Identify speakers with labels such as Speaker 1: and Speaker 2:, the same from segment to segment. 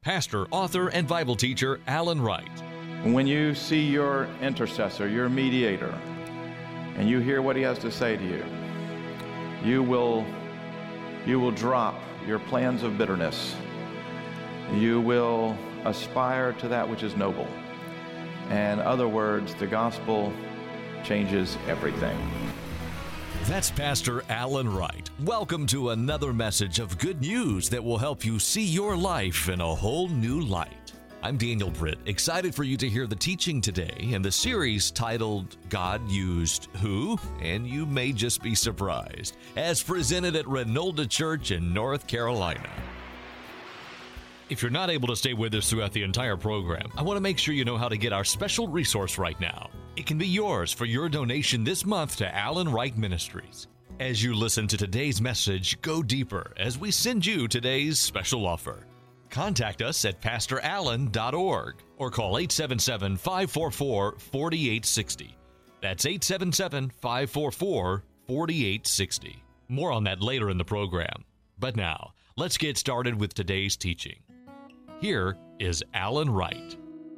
Speaker 1: pastor, author, and Bible teacher Alan Wright.
Speaker 2: When you see your intercessor, your mediator, and you hear what he has to say to you, you will drop your plans of bitterness. You will aspire to that which is noble. In other words, the gospel changes everything.
Speaker 1: That's Pastor Alan Wright. Welcome to another message of good news that will help you see your life in a whole new light. I'm Daniel Britt, excited for you to hear the teaching today in the series titled God Used Who? And you may just be surprised, as presented at Renolda Church in North Carolina. If you're not able to stay with us throughout the entire program, I want to make sure you know how to get our special resource right now. It can be yours for your donation this month to Alan Wright Ministries. As you listen to today's message, go deeper as we send you today's special offer. Contact us at pastorallen.org or call 877-544-4860. That's 877-544-4860. More on that later in the program. But now, let's get started with today's teaching. Here is Alan Wright.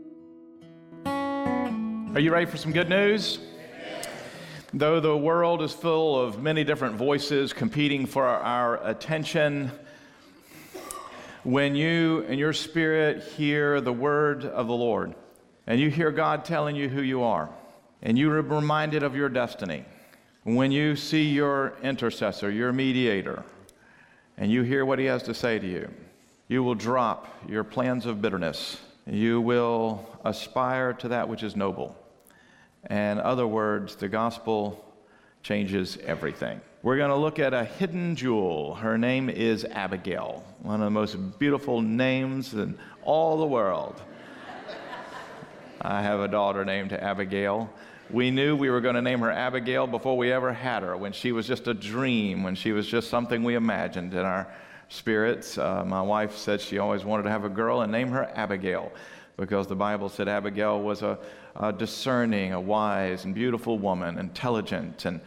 Speaker 2: Are you ready for some good news? Though the world is full of many different voices competing for our attention, when you in your spirit hear the word of the Lord, and you hear God telling you who you are, and you're reminded of your destiny, when you see your intercessor, your mediator, and you hear what he has to say to you, you will drop your plans of bitterness. You will aspire to that which is noble. In other words, the gospel changes everything. We're going to look at a hidden jewel. Her name is Abigail, one of the most beautiful names in all the world. I have a daughter named Abigail. We knew we were going to name her Abigail before we ever had her, when she was just a dream, when she was just something we imagined in our spirits. My wife said she always wanted to have a girl and name her Abigail, because the Bible said Abigail was a discerning, a wise and beautiful woman, intelligent. And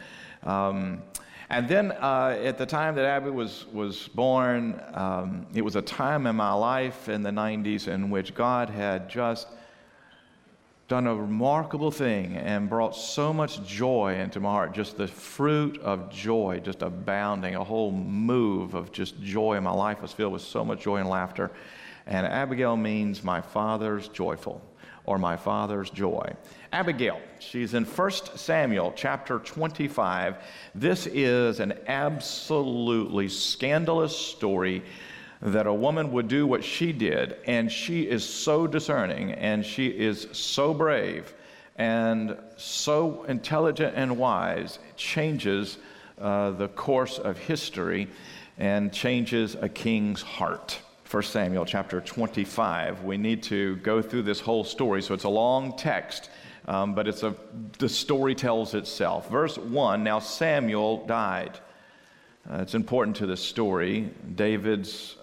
Speaker 2: then at the time that Abby was born, it was a time in my life in the 90s in which God had just done a remarkable thing and brought so much joy into my heart, just the fruit of joy, just abounding. A whole move of just joy in my life was filled with so much joy and laughter. And Abigail means my father's joyful, or my father's joy. Abigail, she's in 1 Samuel chapter 25. This is an absolutely scandalous story that a woman would do what she did, and she is so discerning, and she is so brave, and so intelligent and wise, it changes the course of history and changes a king's heart. 1 Samuel chapter 25. We need to go through this whole story, so it's a long text, but the story tells itself. Verse 1, now Samuel died. It's important to this story. David's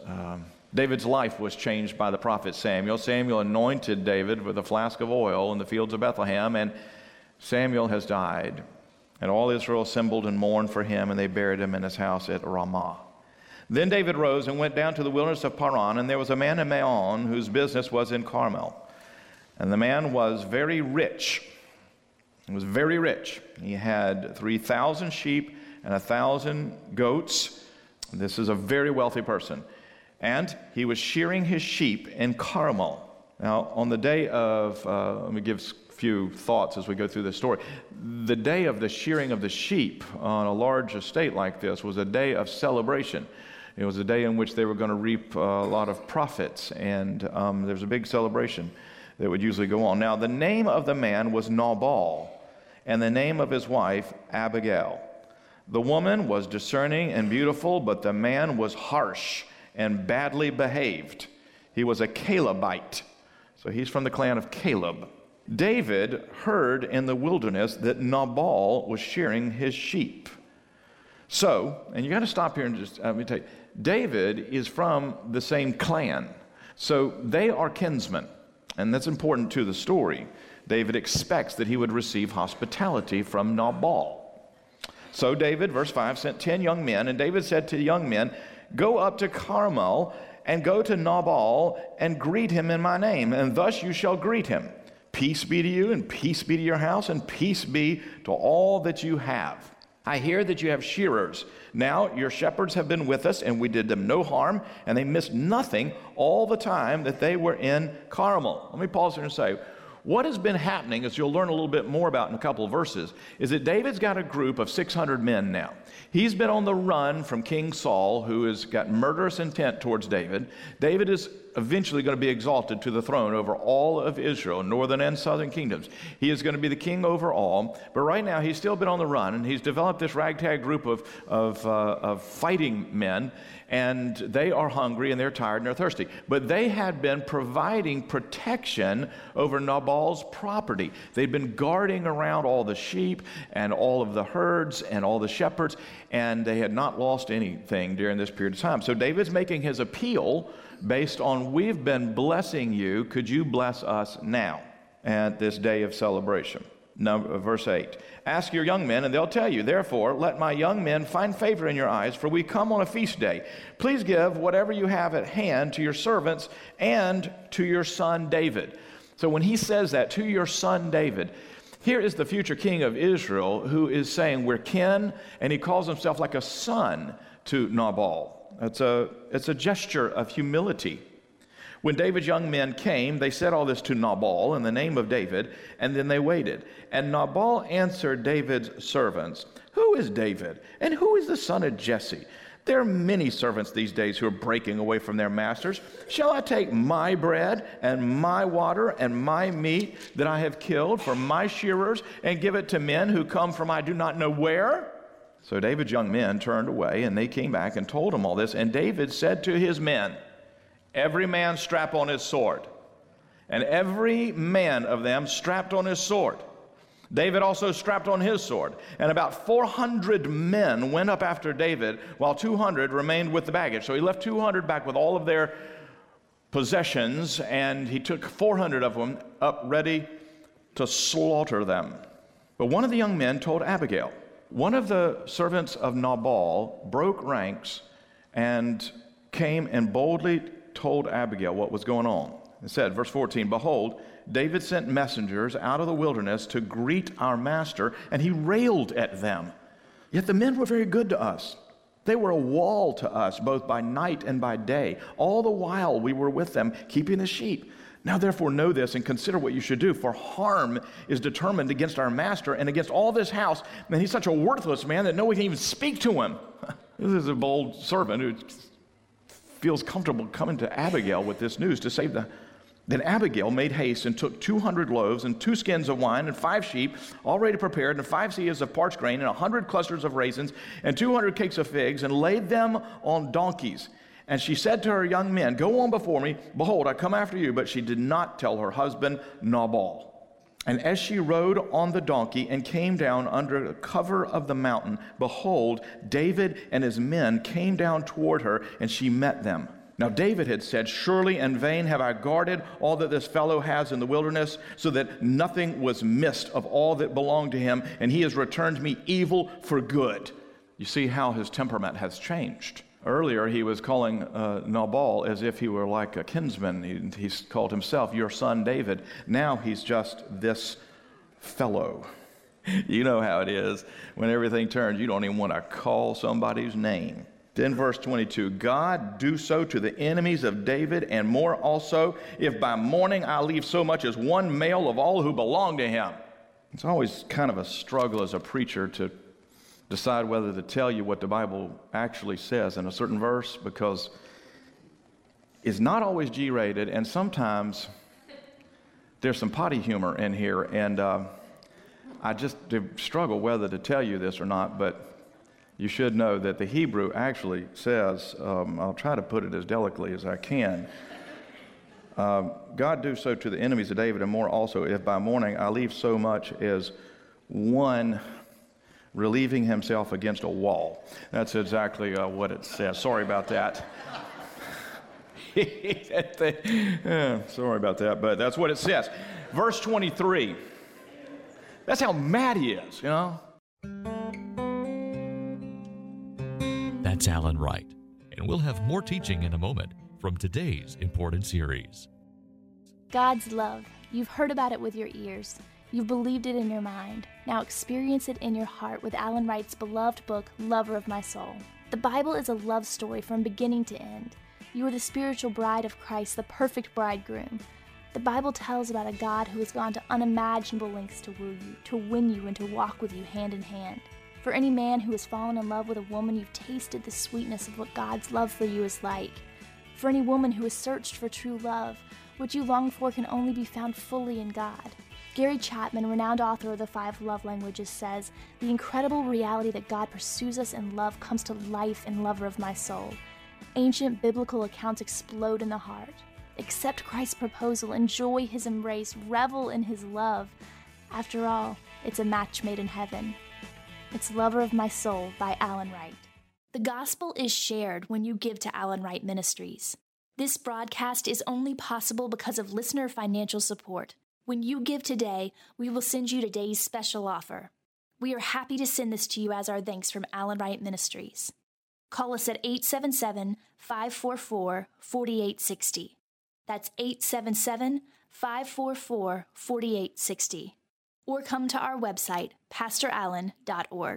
Speaker 2: life was changed by the prophet Samuel. Samuel anointed David with a flask of oil in the fields of Bethlehem, and Samuel has died. And all Israel assembled and mourned for him, and they buried him in his house at Ramah. Then David rose and went down to the wilderness of Paran, and there was a man in Maon whose business was in Carmel. And the man was very rich. He was very rich. He had 3,000 sheep and 1,000 goats. This is a very wealthy person. And he was shearing his sheep in Carmel. Now, on the day of, let me give a few thoughts as we go through this story. The day of the shearing of the sheep on a large estate like this was a day of celebration. It was a day in which they were going to reap a lot of profits, and there was a big celebration that would usually go on. Now, the name of the man was Nabal, and the name of his wife, Abigail. The woman was discerning and beautiful, but the man was harsh and badly behaved. He was a Calebite, so he's from the clan of Caleb. David heard in the wilderness that Nabal was shearing his sheep. So, and you got to stop here and just, let me tell you, David is from the same clan. So they are kinsmen, and that's important to the story. David expects that he would receive hospitality from Nabal. So David, verse 5, sent 10 young men, and David said to the young men, "Go up to Carmel and go to Nabal and greet him in my name, and thus you shall greet him. Peace be to you, and peace be to your house, and peace be to all that you have. I hear that you have shearers. Now your shepherds have been with us, and we did them no harm, and they missed nothing all the time that they were in Carmel. Let me pause here and say, what has been happening, as you'll learn a little bit more about in a couple of verses, is that David's got a group of 600 men now. He's been on the run from King Saul, who has got murderous intent towards David. David is eventually going to be exalted to the throne over all of Israel, northern and southern kingdoms. He is going to be the king over all, but right now he's still been on the run, and he's developed this ragtag group of fighting men, and they are hungry and they're tired and they're thirsty. But they had been providing protection over Nabal's property. They'd been guarding around all the sheep and all of the herds and all the shepherds, and they had not lost anything during this period of time. So David's making his appeal based on, we've been blessing you, could you bless us now at this day of celebration? Verse 8, ask your young men and they'll tell you, therefore let my young men find favor in your eyes, for we come on a feast day. Please give whatever you have at hand to your servants and to your son David. So when he says that, to your son David, here is the future king of Israel who is saying we're kin, and he calls himself like a son to Nabal. It's a gesture of humility. When David's young men came, they said all this to Nabal in the name of David, and then they waited. And Nabal answered David's servants, who is David, and who is the son of Jesse? There are many servants these days who are breaking away from their masters. Shall I take my bread and my water and my meat that I have killed for my shearers and give it to men who come from I do not know where? So David's young men turned away, and they came back and told him all this. And David said to his men, every man strap on his sword. And every man of them strapped on his sword. David also strapped on his sword. And about 400 men went up after David, while 200 remained with the baggage. So he left 200 back with all of their possessions, and he took 400 of them up ready to slaughter them. But one of the young men told Abigail. One of the servants of Nabal broke ranks and came and boldly told Abigail what was going on. It said, verse 14, behold, David sent messengers out of the wilderness to greet our master, and he railed at them. Yet the men were very good to us. They were a wall to us, both by night and by day. All the while we were with them, keeping the sheep. Now therefore know this and consider what you should do, for harm is determined against our master and against all this house, and he's such a worthless man that no one can even speak to him. This is a bold servant who feels comfortable coming to Abigail with this news to save the... Then Abigail made haste and took 200 loaves and 2 skins of wine and 5 sheep already prepared and 5 seahs of parched grain and 100 clusters of raisins and 200 cakes of figs, and laid them on donkeys. And she said to her young men, go on before me. Behold, I come after you. But she did not tell her husband Nabal. And as she rode on the donkey and came down under the cover of the mountain, behold, David and his men came down toward her, and she met them. Now David had said, surely in vain have I guarded all that this fellow has in the wilderness, so that nothing was missed of all that belonged to him, and he has returned me evil for good. You see how his temperament has changed. Earlier, he was calling Nabal as if he were like a kinsman. He called himself your son David. Now he's just this fellow. You know how it is. When everything turns, you don't even want to call somebody's name. Then verse 22, God do so to the enemies of David and more also, if by morning I leave so much as one male of all who belong to him. It's always kind of a struggle as a preacher to decide whether to tell you what the Bible actually says in a certain verse, because it's not always G-rated, and sometimes there's some potty humor in here, and I just struggle whether to tell you this or not, but you should know that the Hebrew actually says, I'll try to put it as delicately as I can, God do so to the enemies of David and more also, if by morning I leave so much as one relieving himself against a wall. That's exactly what it says. Sorry about that. Sorry about that, but that's what it says. Verse 23. That's how mad he is, you know?
Speaker 1: That's Alan Wright. And we'll have more teaching in a moment. from today's important series.
Speaker 3: God's love. You've heard about it with your ears. You've believed it in your mind. Now experience it in your heart with Alan Wright's beloved book, Lover of My Soul. The Bible is a love story from beginning to end. You are the spiritual bride of Christ, the perfect bridegroom. The Bible tells about a God who has gone to unimaginable lengths to woo you, to win you, and to walk with you hand in hand. For any man who has fallen in love with a woman, you've tasted the sweetness of what God's love for you is like. For any woman who has searched for true love, what you long for can only be found fully in God. Gary Chapman, renowned author of the 5 Love Languages, says, "The incredible reality that God pursues us in love comes to life in Lover of My Soul. Ancient biblical accounts explode in the heart. Accept Christ's proposal, enjoy his embrace, revel in his love. After all, it's a match made in heaven." It's Lover of My Soul by Alan Wright. The gospel is shared when you give to Alan Wright Ministries. This broadcast is only possible because of listener financial support. When you give today, we will send you today's special offer. We are happy to send this to you as our thanks from Alan Wright Ministries. Call us at 877-544-4860. That's 877-544-4860. Or come to our website, pastorallen.org.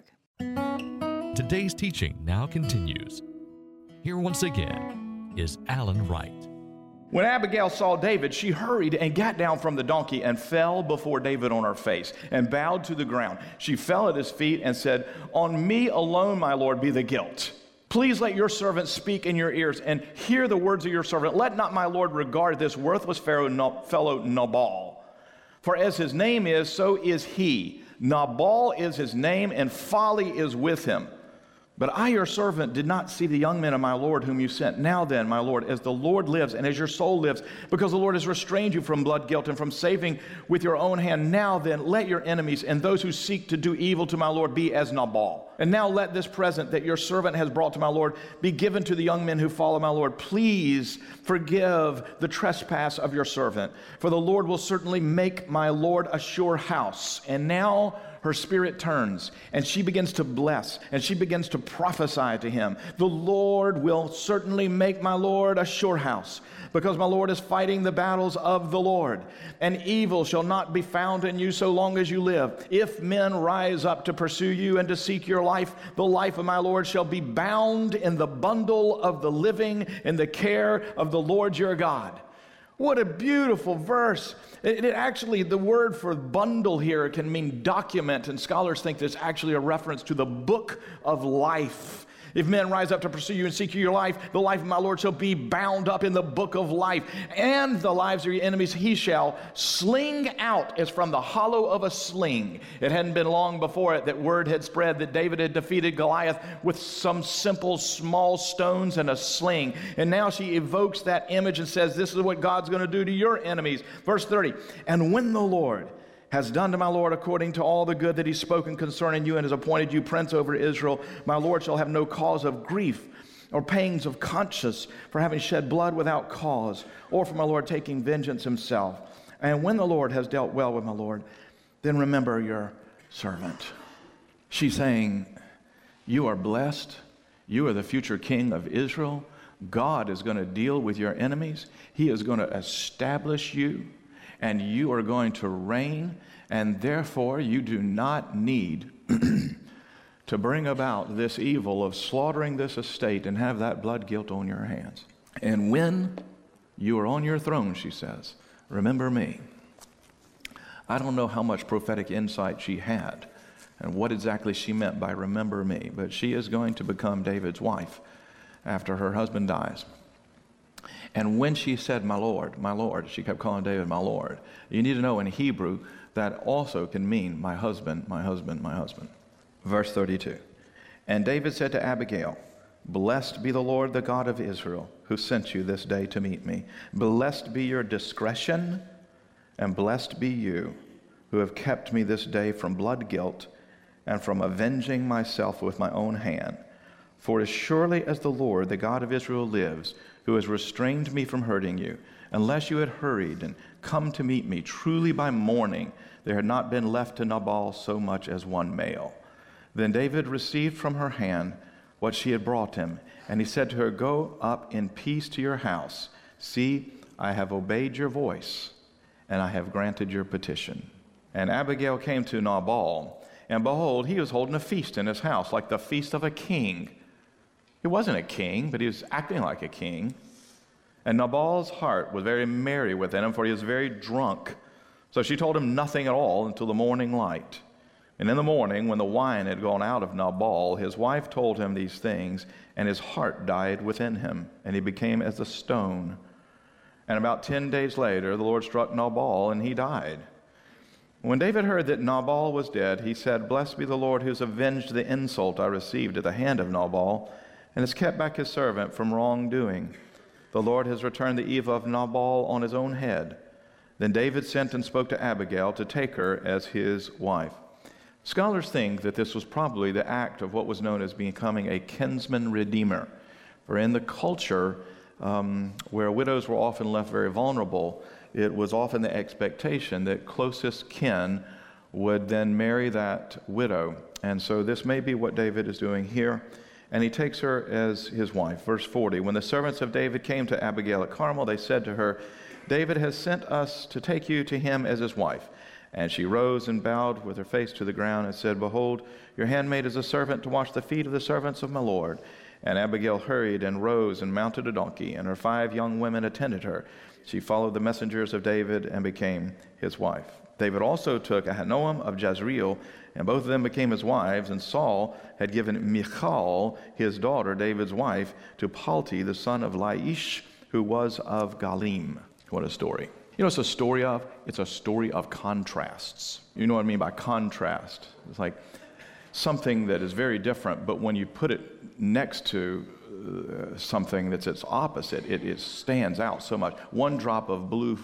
Speaker 1: Today's teaching now continues. Here once again is Alan Wright.
Speaker 2: When Abigail saw David, she hurried and got down from the donkey and fell before David on her face and bowed to the ground. She fell at his feet and said, "On me alone, my Lord, be the guilt. Please let your servant speak in your ears and hear the words of your servant. Let not my Lord regard this worthless fellow Nabal. For as his name is, so is he. Nabal is his name, and folly is with him. But I, your servant, did not see the young men of my Lord whom you sent. Now then, my Lord, as the Lord lives and as your soul lives, because the Lord has restrained you from blood guilt and from saving with your own hand, now then, let your enemies and those who seek to do evil to my Lord be as Nabal. And now let this present that your servant has brought to my Lord be given to the young men who follow my Lord. Please forgive the trespass of your servant, for the Lord will certainly make my Lord a sure house." And now her spirit turns, and she begins to bless, and she begins to prophesy to him. "The Lord will certainly make my Lord a sure house, because my Lord is fighting the battles of the Lord. And evil shall not be found in you so long as you live. If men rise up to pursue you and to seek your life, the life of my Lord shall be bound in the bundle of the living in the care of the Lord your God." What a beautiful verse. It actually, the word for bundle here can mean document, and scholars think there's actually a reference to the book of life. If men rise up to pursue you and seek your life, the life of my Lord shall be bound up in the book of life, and the lives of your enemies he shall sling out as from the hollow of a sling. It hadn't been long before it that word had spread that David had defeated Goliath with some simple small stones and a sling. And now she evokes that image and says, this is what God's going to do to your enemies. Verse 30, "And when the Lord has done to my Lord according to all the good that he's spoken concerning you and has appointed you prince over Israel, my Lord shall have no cause of grief or pangs of conscience for having shed blood without cause, or for my Lord taking vengeance himself. And when the Lord has dealt well with my Lord, then remember your servant." She's saying, you are blessed. You are the future king of Israel. God is going to deal with your enemies. He is going to establish you, and you are going to reign, and therefore you do not need to bring about this evil of slaughtering this estate and have that blood guilt on your hands. And when you are on your throne, she says, remember me. I don't know how much prophetic insight she had and what exactly she meant by remember me, but she is going to become David's wife after her husband dies. And when she said, my Lord, she kept calling David my Lord. You need to know in Hebrew that also can mean my husband, my husband, my husband. Verse 32. And David said to Abigail, blessed be the Lord, the God of Israel, who sent you this day to meet me. Blessed be your discretion, and blessed be you, who have kept me this day from blood guilt and from avenging myself with my own hand. For as surely as the Lord, the God of Israel, lives, who has restrained me from hurting you, unless you had hurried and come to meet me, truly by morning there had not been left to Nabal so much as one male. Then David received from her hand what she had brought him. And he said to her, "Go up in peace to your house. See, I have obeyed your voice, and I have granted your petition." And Abigail came to Nabal, and behold, he was holding a feast in his house, like the feast of a king. He wasn't a king, but he was acting like a king. And Nabal's heart was very merry within him, for he was very drunk. So she told him nothing at all until the morning light. And in the morning, when the wine had gone out of Nabal, his wife told him these things, and his heart died within him, and he became as a stone. And about 10 days later, the Lord struck Nabal, and he died. When David heard that Nabal was dead, he said, "Blessed be the Lord who has avenged the insult I received at the hand of Nabal, and has kept back his servant from wrongdoing. The Lord has returned the evil of Nabal on his own head." Then David sent and spoke to Abigail to take her as his wife. Scholars think that this was probably the act of what was known as becoming a kinsman redeemer. For in the culture where widows were often left very vulnerable, it was often the expectation that closest kin would then marry that widow. And so this may be what David is doing here. And he takes her as his wife. Verse 40, when the servants of David came to Abigail at Carmel, they said to her, "David has sent us to take you to him as his wife." And she rose and bowed with her face to the ground and said, "Behold, your handmaid is a servant to wash the feet of the servants of my Lord." And Abigail hurried and rose and mounted a donkey, and her 5 young women attended her. She followed the messengers of David and became his wife. David also took Ahinoam of Jezreel, and both of them became his wives, and Saul had given Michal, his daughter, David's wife, to Palti, the son of Laish, who was of Galim. What a story. You know what it's a story of? It's a story of contrasts. You know what I mean by contrast? It's like something that is very different, but when you put it next to something that's its opposite, it stands out so much. One drop of blue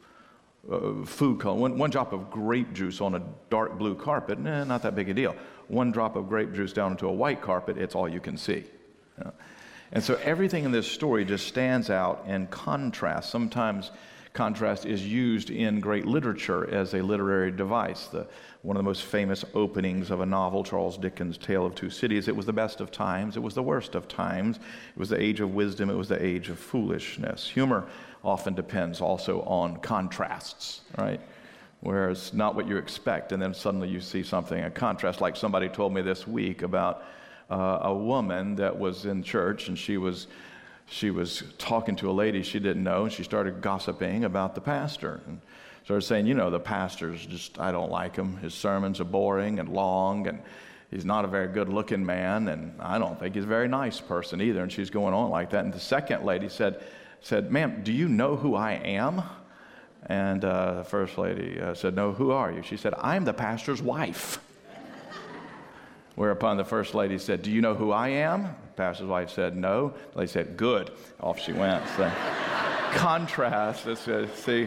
Speaker 2: food color, one drop of grape juice on a dark blue carpet, not that big a deal. One drop of grape juice down into a white carpet, it's all you can see. You know? And so everything in this story just stands out in contrast. Sometimes contrast is used in great literature as a literary device. One of the most famous openings of a novel, Charles Dickens' Tale of Two Cities, it was the best of times, it was the worst of times, it was the age of wisdom, it was the age of foolishness. Humor often depends also on contrasts, right? Whereas not what you expect, and then suddenly you see something, a contrast, like somebody told me this week about a woman that was in church, and she was talking to a lady she didn't know, and she started gossiping about the pastor. And started saying, you know, the pastor's just, I don't like him. His sermons are boring and long, and he's not a very good-looking man, and I don't think he's a very nice person either. And she's going on like that. And the second lady said, "Ma'am, do you know who I am?" And the first lady said, "No, who are you?" She said, "I'm the pastor's wife." Whereupon the first lady said, "Do you know who I am?" The pastor's wife said, "No." The lady said, "Good." Off she went. So, contrast, see.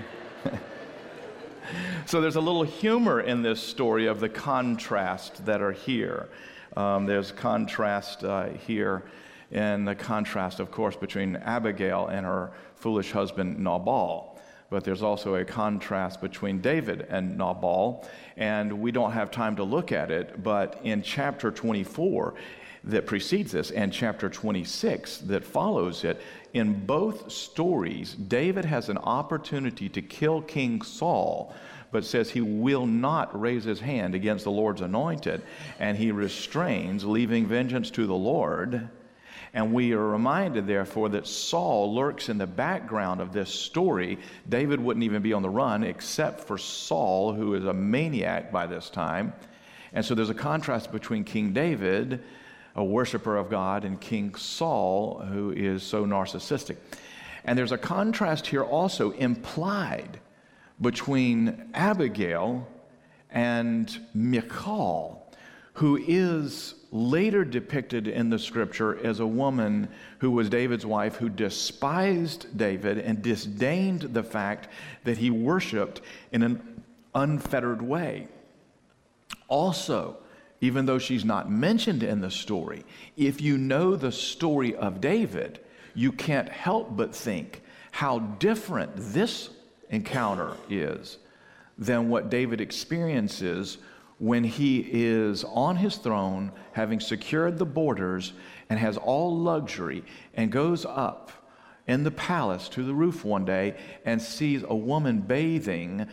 Speaker 2: So there's a little humor in this story of the contrast that are here. There's contrast here, and the contrast, of course, between Abigail and her foolish husband Nabal. But there's also a contrast between David and Nabal, and we don't have time to look at it, but in chapter 24 that precedes this and chapter 26 that follows it, in both stories, David has an opportunity to kill King Saul, but says he will not raise his hand against the Lord's anointed, and he restrains, leaving vengeance to the Lord. And we are reminded, therefore, that Saul lurks in the background of this story. David wouldn't even be on the run except for Saul, who is a maniac by this time. And so there's a contrast between King David, a worshiper of God, and King Saul, who is so narcissistic. And there's a contrast here also implied between Abigail and Michal, who is later depicted in the scripture as a woman who was David's wife, who despised David and disdained the fact that he worshiped in an unfettered way. Also, even though she's not mentioned in the story, if you know the story of David, you can't help but think how different this encounter is than what David experiences when he is on his throne, having secured the borders and has all luxury, and goes up in the palace to the roof one day and sees a woman bathing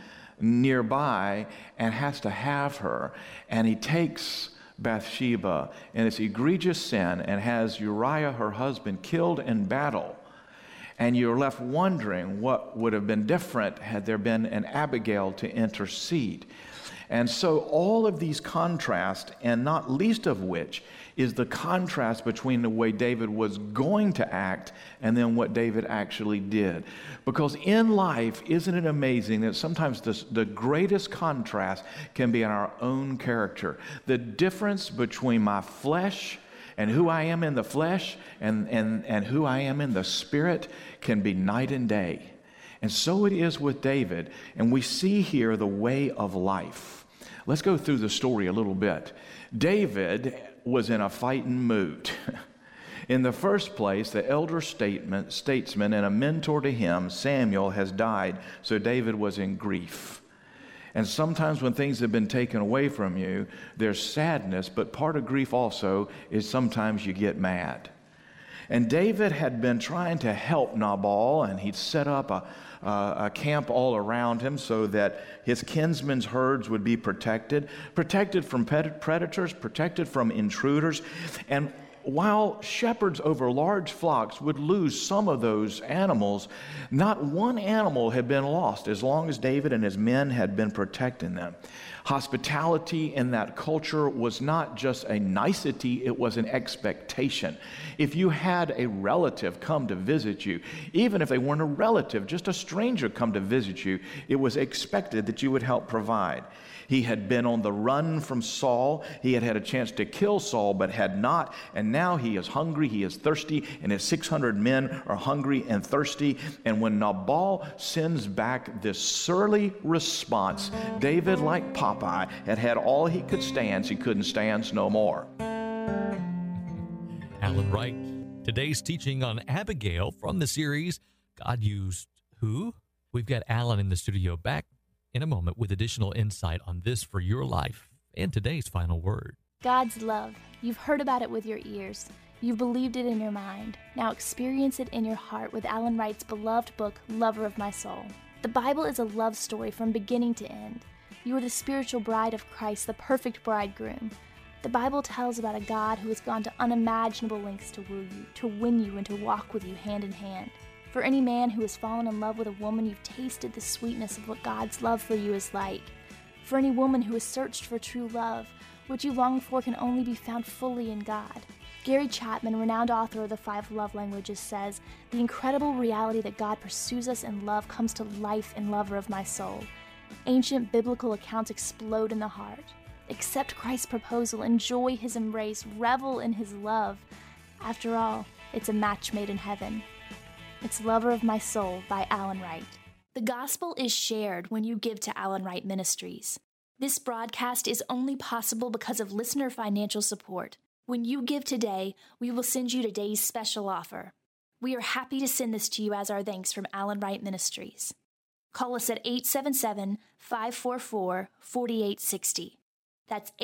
Speaker 2: nearby and has to have her. And he takes Bathsheba in this egregious sin and has Uriah, her husband, killed in battle. And you're left wondering what would have been different had there been an Abigail to intercede. And so all of these contrasts, and not least of which is the contrast between the way David was going to act and then what David actually did. Because in life, isn't it amazing that sometimes the greatest contrast can be in our own character? The difference between my flesh and who I am in the flesh and who I am in the spirit can be night and day. And so it is with David, and we see here the way of life. Let's go through the story a little bit. David was in a fighting mood. In the first place, the elder statesman and a mentor to him, Samuel, has died, so David was in grief. And sometimes when things have been taken away from you, there's sadness, but part of grief also is sometimes you get mad. And David had been trying to help Nabal, and he'd set up a camp all around him so that his kinsmen's herds would be protected from predators, protected from intruders. And while shepherds over large flocks would lose some of those animals, not one animal had been lost as long as David and his men had been protecting them. Hospitality in that culture was not just a nicety, it was an expectation. If you had a relative come to visit you, even if they weren't a relative, just a stranger come to visit you, it was expected that you would help provide. He had been on the run from Saul. He had had a chance to kill Saul, but had not. And now he is hungry, he is thirsty, and his 600 men are hungry and thirsty. And when Nabal sends back this surly response, David, like Popeye, had had all he could stand, he couldn't stand no more.
Speaker 1: Alan Wright, today's teaching on Abigail from the series, God Used Who? We've got Alan in the studio back in a moment with additional insight on this for your life and today's final word.
Speaker 3: God's love. You've heard about it with your ears. You've believed it in your mind. Now experience it in your heart with Alan Wright's beloved book, Lover of My Soul. The Bible is a love story from beginning to end. You are the spiritual bride of Christ, the perfect bridegroom. The Bible tells about a God who has gone to unimaginable lengths to woo you, to win you, and to walk with you hand in hand. For any man who has fallen in love with a woman, you've tasted the sweetness of what God's love for you is like. For any woman who has searched for true love, what you long for can only be found fully in God. Gary Chapman, renowned author of The 5 Love Languages, says, "The incredible reality that God pursues us in love comes to life in Lover of My Soul. Ancient biblical accounts explode in the heart. Accept Christ's proposal, enjoy his embrace, revel in his love. After all, it's a match made in heaven." It's Lover of My Soul by Alan Wright. The gospel is shared when you give to Alan Wright Ministries. This broadcast is only possible because of listener financial support. When you give today, we will send you today's special offer. We are happy to send this to you as our thanks from Alan Wright Ministries. Call us at 877-544-4860. That's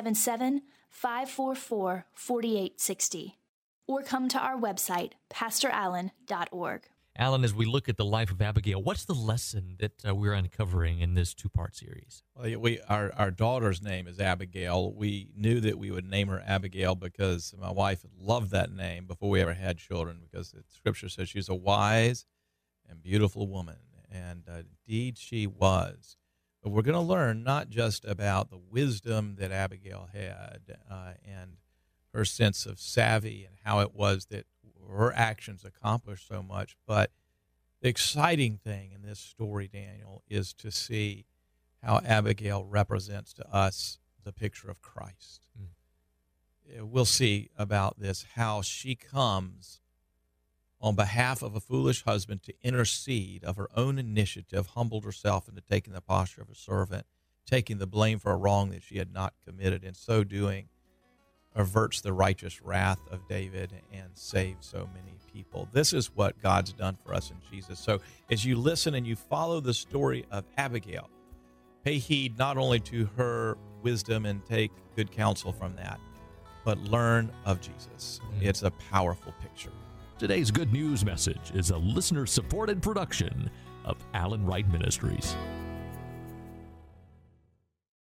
Speaker 3: 877-544-4860. Or come to our website, pastorallen.org.
Speaker 1: Alan, as we look at the life of Abigail, what's the lesson that we're uncovering in this two-part series?
Speaker 4: Well, our daughter's name is Abigail. We knew that we would name her Abigail because my wife loved that name before we ever had children, because the Scripture says she's a wise and beautiful woman, and indeed she was. But we're going to learn not just about the wisdom that Abigail had and her sense of savvy and how it was that her actions accomplished so much. But the exciting thing in this story, Daniel, is to see how Abigail represents to us the picture of Christ. We'll see about this, how she comes on behalf of a foolish husband to intercede of her own initiative, humbled herself into taking the posture of a servant, taking the blame for a wrong that she had not committed, in so doing averts the righteous wrath of David and saves so many people. This is what God's done for us in Jesus. So as you listen and you follow the story of Abigail, pay heed not only to her wisdom and take good counsel from that, but learn of Jesus. It's a powerful picture.
Speaker 1: Today's Good News message is a listener-supported production of Alan Wright Ministries.